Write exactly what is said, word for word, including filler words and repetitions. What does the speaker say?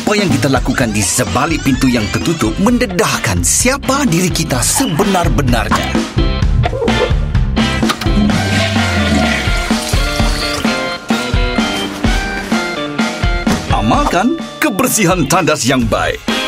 Apa yang kita lakukan di sebalik pintu yang tertutup mendedahkan siapa diri kita sebenar-benarnya. Amalkan kebersihan tandas yang baik.